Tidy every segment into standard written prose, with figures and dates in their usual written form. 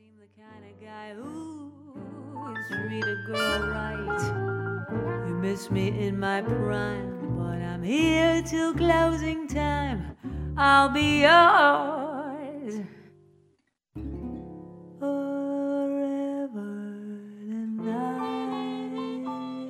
seem the kind of guy who's treat a girl right. You miss me in my prime, but I'm here till closing time. I'll be yours forever tonight.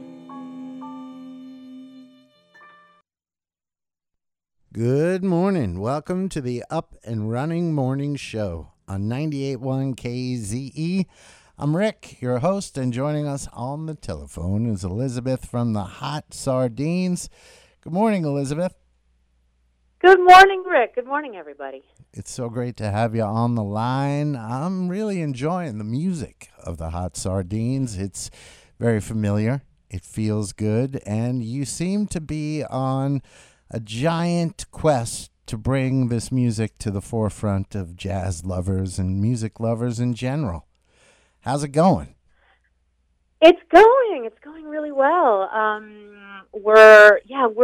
Good morning. Welcome to the Up and Running Morning Show on 98.1 KZE. I'm Rick, your host, and joining us on the telephone is Elizabeth from the Hot Sardines. Good morning, Elizabeth. Good morning, Rick. Good morning, everybody. It's so great to have you on the line. I'm really enjoying the music of the Hot Sardines. It's very familiar. It feels good, and you seem to be on a giant quest to bring this music to the forefront of jazz lovers and music lovers in general. How's it going? It's going. It's going really well. We're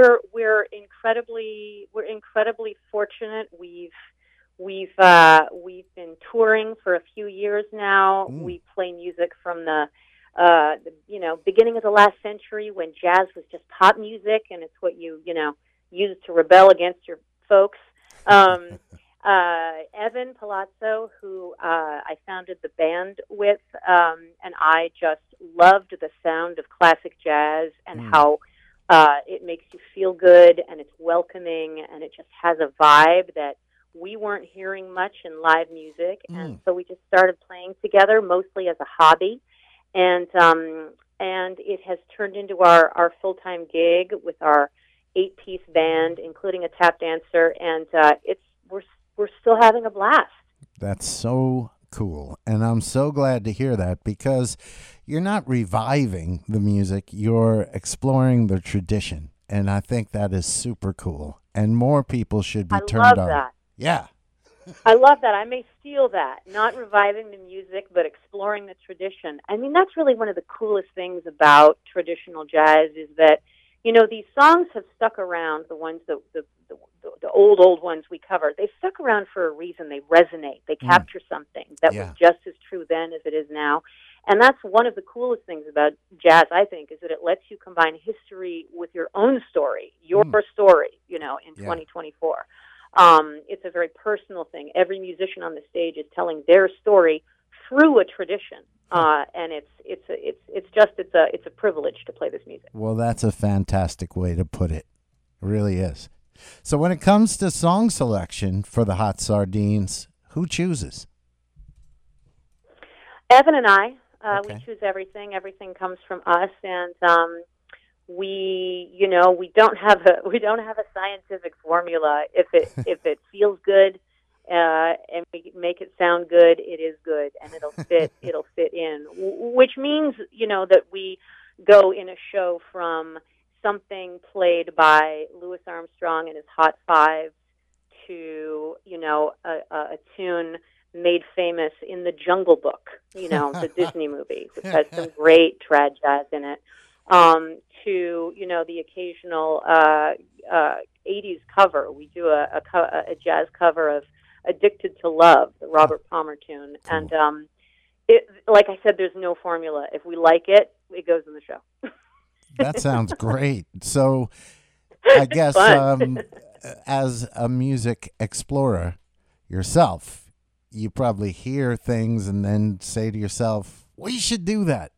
incredibly fortunate. We've been touring for a few years now. We play music from the beginning of the last century when jazz was just pop music, and it's what you used to rebel against your folks. Evan Palazzo, who I founded the band with, and I just loved the sound of classic jazz and how it makes you feel good and it's welcoming and it just has a vibe that we weren't hearing much in live music. And so we just started playing together, mostly as a hobby. And it has turned into our full-time gig with our 8-piece band, including a tap dancer, and we're still having a blast. That's so cool, and I'm so glad to hear that because you're not reviving the music, you're exploring the tradition, and I think that is super cool, and more people should be turned on. I love that. Yeah. I love that. I may steal that. Not reviving the music, but exploring the tradition. I mean, that's really one of the coolest things about traditional jazz is that, these songs have stuck around, the ones, the old ones we covered. They've stuck around for a reason. They resonate. They capture something that was just as true then as it is now. And that's one of the coolest things about jazz, I think, is that it lets you combine history with your own story, your story, in 2024. It's a very personal thing. Every musician on the stage is telling their story through a tradition, and it's a privilege to play this music. Well, that's a fantastic way to put it. It really is. So when it comes to song selection for the Hot Sardines, who chooses? Evan and I. Okay. We choose everything. Everything comes from us, and we don't have a scientific formula. If it feels good and we make it sound good, it is good, and it'll fit in. Which means that we go in a show from something played by Louis Armstrong and his Hot Fives to a tune made famous in the Jungle Book, the Disney movie, which has some great trad jazz in it. To the occasional 80s cover. We do a jazz cover of "Addicted to Love," the Robert Palmer tune, cool. And like I said, there's no formula. If we like it, it goes in the show. That sounds great. So, I guess as a music explorer yourself, you probably hear things and then say to yourself, "We should do that."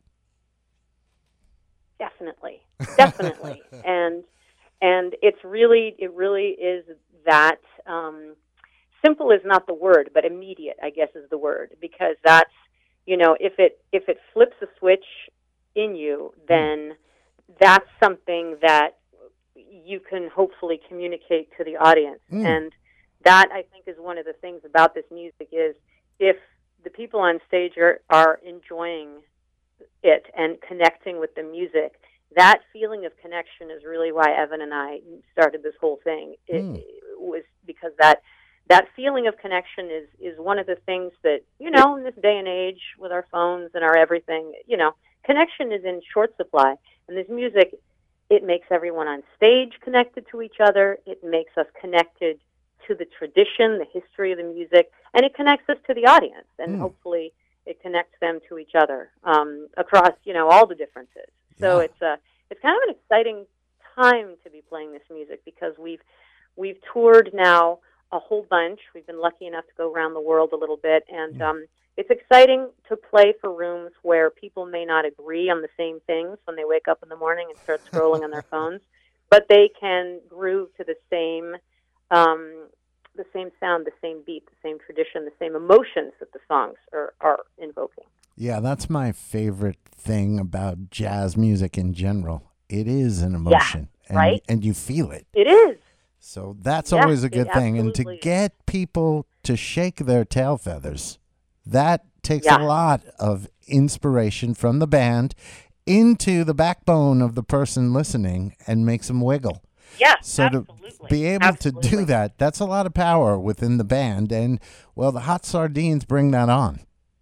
Definitely, and it really is that simple is not the word, but immediate, I guess, is the word, because that's if it flips a switch in you, then that's something that you can hopefully communicate to the audience, and that I think is one of the things about this music is if the people on stage are enjoying it and connecting with the music. That feeling of connection is really why Evan and I started this whole thing. It was because that feeling of connection is one of the things that, in this day and age with our phones and our everything, connection is in short supply. And this music, it makes everyone on stage connected to each other. It makes us connected to the tradition, the history of the music, and it connects us to the audience. And hopefully It connects them to each other across, all the differences. So it's kind of an exciting time to be playing this music because we've toured now a whole bunch. We've been lucky enough to go around the world a little bit, and it's exciting to play for rooms where people may not agree on the same things when they wake up in the morning and start scrolling on their phones, but they can groove to the same sound, the same beat, the same tradition, the same emotions that the songs are invoking. Yeah, that's my favorite thing about jazz music in general. It is an emotion, right? And you feel it. It is. So that's always a good thing. And to absolutely get people to shake their tail feathers, that takes a lot of inspiration from the band into the backbone of the person listening and makes them wiggle. Yeah, so absolutely. To be able to do that, that's a lot of power within the band. And, well, the Hot Sardines bring that on.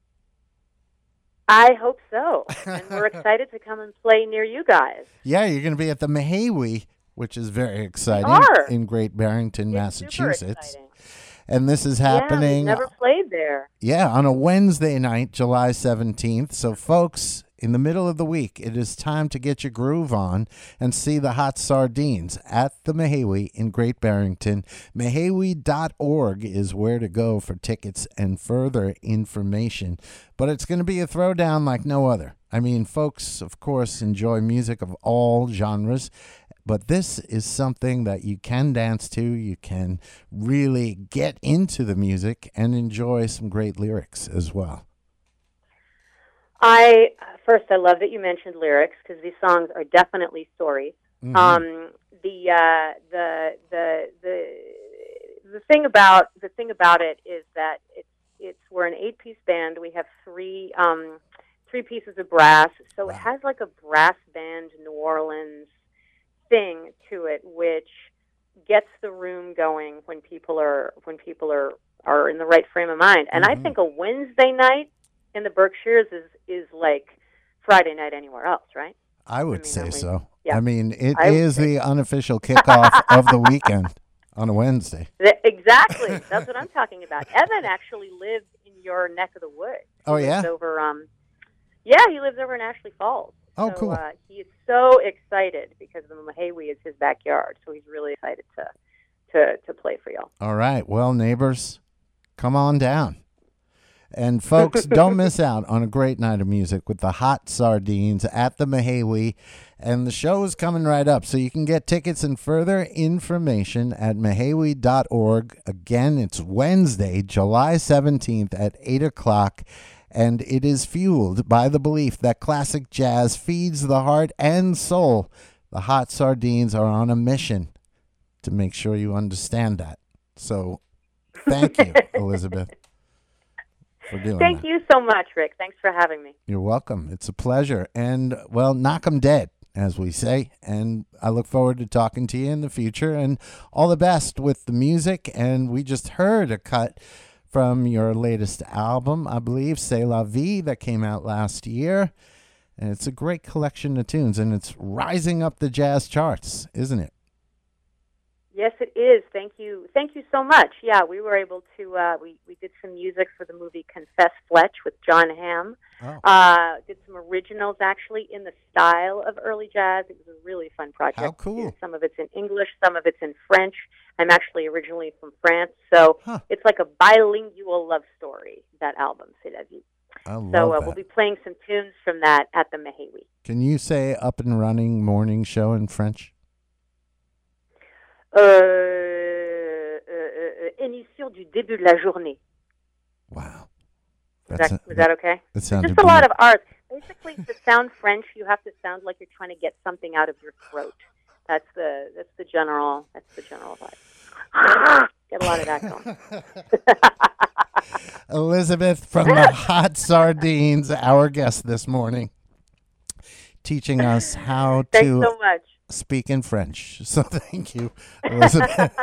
I hope so. And we're excited to come and play near you guys. Yeah, you're going to be at the Mehewi, which is very exciting, in Great Barrington, Massachusetts. And this is happening. Yeah, we've never played there. Yeah, on a Wednesday night, July 17th. So, folks, in the middle of the week, it is time to get your groove on and see the Hot Sardines at the Mehewi in Great Barrington. Mehewi.org is where to go for tickets and further information. But it's going to be a throwdown like no other. I mean, folks, of course, enjoy music of all genres. But this is something that you can dance to. You can really get into the music and enjoy some great lyrics as well. I love that you mentioned lyrics because these songs are definitely stories. Mm-hmm. The thing about it is that we're an 8-piece band. We have three pieces of brass, so it has like a brass band New Orleans thing to it, which gets the room going when people are in the right frame of mind. And I think a Wednesday night in the Berkshires is like Friday night anywhere else, right? I would say so. Yeah. I mean, it is the unofficial kickoff of the weekend on a Wednesday. Exactly. That's what I'm talking about. Evan actually lives in your neck of the woods. Oh, he lives he lives over in Ashley Falls. Oh, so, cool. He is so excited because the Mehewi is his backyard, so he's really excited to play for y'all. All right. Well, neighbors, come on down. And, folks, don't miss out on a great night of music with the Hot Sardines at the Mehewi. And the show is coming right up, so you can get tickets and further information at mehewi.org. Again, it's Wednesday, July 17th at 8 o'clock. And it is fueled by the belief that classic jazz feeds the heart and soul. The Hot Sardines are on a mission to make sure you understand that. So thank you, Elizabeth, for doing that. Thank you so much, Rick. Thanks for having me. You're welcome. It's a pleasure. And, well, knock 'em dead, as we say. And I look forward to talking to you in the future. And all the best with the music. And we just heard a cut from your latest album, I believe, C'est La Vie, that came out last year. And it's a great collection of tunes, and it's rising up the jazz charts, isn't it? Yes, it is. Thank you. Thank you so much. Yeah, we were able to, we did some music for the movie Confess Fletch with John Hamm. Oh. Did some originals, actually, in the style of early jazz. It was a really fun project. How cool. Some of it's in English, some of it's in French. I'm actually originally from France, so it's like a bilingual love story, that album, C'est La Vie. I love that. We'll be playing some tunes from that at the Mehewi. Can you say Up and Running Morning Show in French? Émission du début de la journée. Wow. Was that okay? That sounded just a lot of art. Basically, to sound French, you have to sound like you're trying to get something out of your throat. That's the general vibe. Get a lot of that going. Elizabeth from the Hot Sardines, our guest this morning, teaching us how Thanks to so much. Speak in French. So thank you, Elizabeth.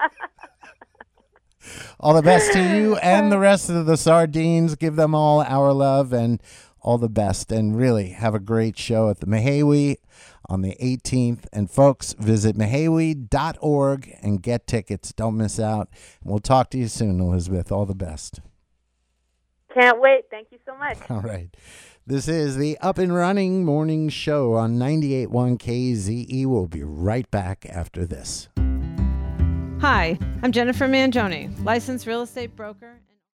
All the best to you and the rest of the Sardines. Give them all our love and all the best. And really have a great show at the Mehewi on the 18th. And folks, visit mehewi.org and get tickets. Don't miss out. We'll talk to you soon, Elizabeth. All the best. Can't wait. Thank you so much. All right. This is the Up and Running Morning Show on 98.1 KZE. We'll be right back after this. Hi, I'm Jennifer Mangione, licensed real estate broker.